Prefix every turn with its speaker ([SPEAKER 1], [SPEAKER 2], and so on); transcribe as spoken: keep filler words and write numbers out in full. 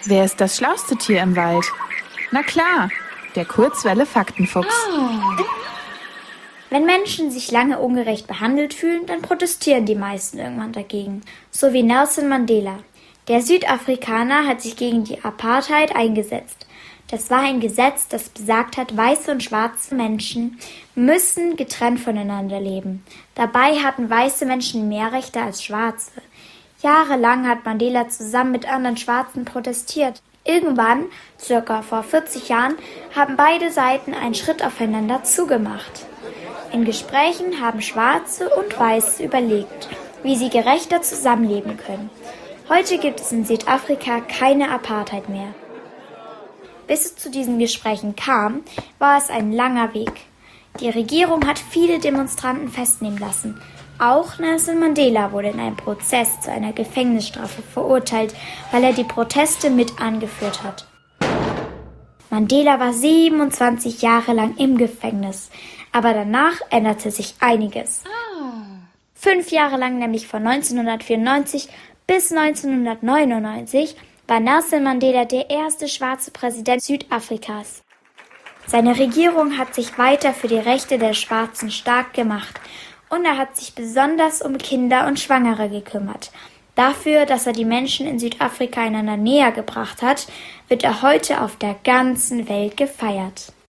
[SPEAKER 1] Wer ist das schlauste Tier im Wald? Na klar, der Kurzwelle-Faktenfuchs.
[SPEAKER 2] Oh. Wenn Menschen sich lange ungerecht behandelt fühlen, dann protestieren die meisten irgendwann dagegen. So wie Nelson Mandela. Der Südafrikaner hat sich gegen die Apartheid eingesetzt. Das war ein Gesetz, das besagt hat, weiße und schwarze Menschen müssen getrennt voneinander leben. Dabei hatten weiße Menschen mehr Rechte als schwarze. Jahrelang hat Mandela zusammen mit anderen Schwarzen protestiert. Irgendwann, circa vor vierzig Jahren, haben beide Seiten einen Schritt aufeinander zugemacht. In Gesprächen haben Schwarze und Weiße überlegt, wie sie gerechter zusammenleben können. Heute gibt es in Südafrika keine Apartheid mehr. Bis es zu diesen Gesprächen kam, war es ein langer Weg. Die Regierung hat viele Demonstranten festnehmen lassen. Auch Nelson Mandela wurde in einem Prozess zu einer Gefängnisstrafe verurteilt, weil er die Proteste mit angeführt hat. Mandela war siebenundzwanzig Jahre lang im Gefängnis, aber danach änderte sich einiges. Fünf Jahre lang, nämlich von neunzehnhundertvierundneunzig bis neunzehnhundertneunundneunzig, war Nelson Mandela der erste schwarze Präsident Südafrikas. Seine Regierung hat sich weiter für die Rechte der Schwarzen stark gemacht und er hat sich besonders um Kinder und Schwangere gekümmert. Dafür, dass er die Menschen in Südafrika einander näher gebracht hat, wird er heute auf der ganzen Welt gefeiert.